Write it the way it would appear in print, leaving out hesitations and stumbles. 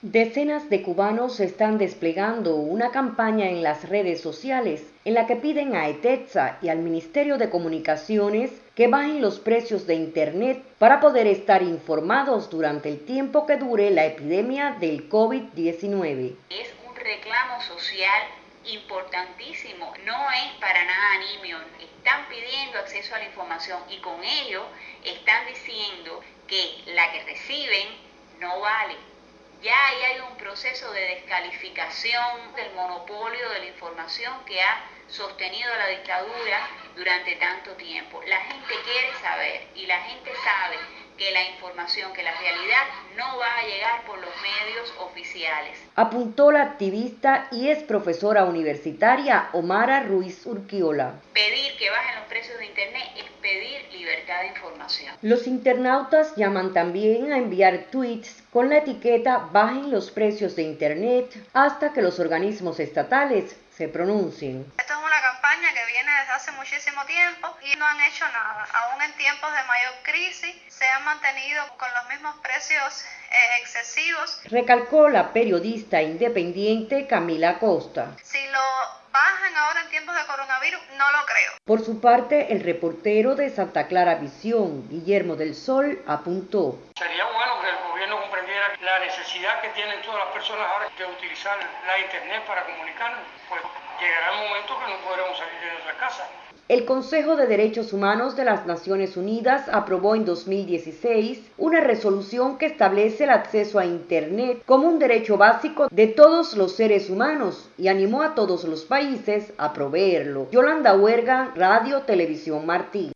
Decenas de cubanos están desplegando una campaña en las redes sociales en la que piden a ETETSA y al Ministerio de Comunicaciones que bajen los precios de Internet para poder estar informados durante el tiempo que dure la epidemia del COVID-19. Es un reclamo social importantísimo, no es para nada nimio. Están pidiendo acceso a la información y con ello están diciendo que la que reciben no vale. Ya ahí hay un proceso de descalificación del monopolio de la información que ha sostenido la dictadura durante tanto tiempo. La gente quiere saber y la gente sabe que la información, que la realidad no va a llegar por los medios oficiales. Apuntó la activista y es profesora universitaria Omara Ruiz Urquiola. Pedir que bajen los precios de Internet es pedir libertad de información. Los internautas llaman también a enviar tweets con la etiqueta "bajen los precios de Internet" hasta que los organismos estatales se pronuncien. Esto es una campaña que viene desde hace muchísimo tiempo y no han hecho nada. Aún en tiempos de mayor crisis se han mantenido con los mismos precios excesivos. Recalcó la periodista independiente Camila Costa. Si lo bajan ahora en tiempos de coronavirus, no lo creo. Por su parte, el reportero de Santa Clara Visión, Guillermo del Sol, apuntó: sería bueno que el gobierno comprendiera la necesidad que tienen todas las personas ahora de utilizar la Internet para comunicarnos. Pues llegará el momento que no podremos salir de nuestra casa. El Consejo de Derechos Humanos de las Naciones Unidas aprobó en 2016 una resolución que establece el acceso a Internet como un derecho básico de todos los seres humanos y animó a todos los países a proveerlo. Yolanda Huerga, Radio Televisión Martí.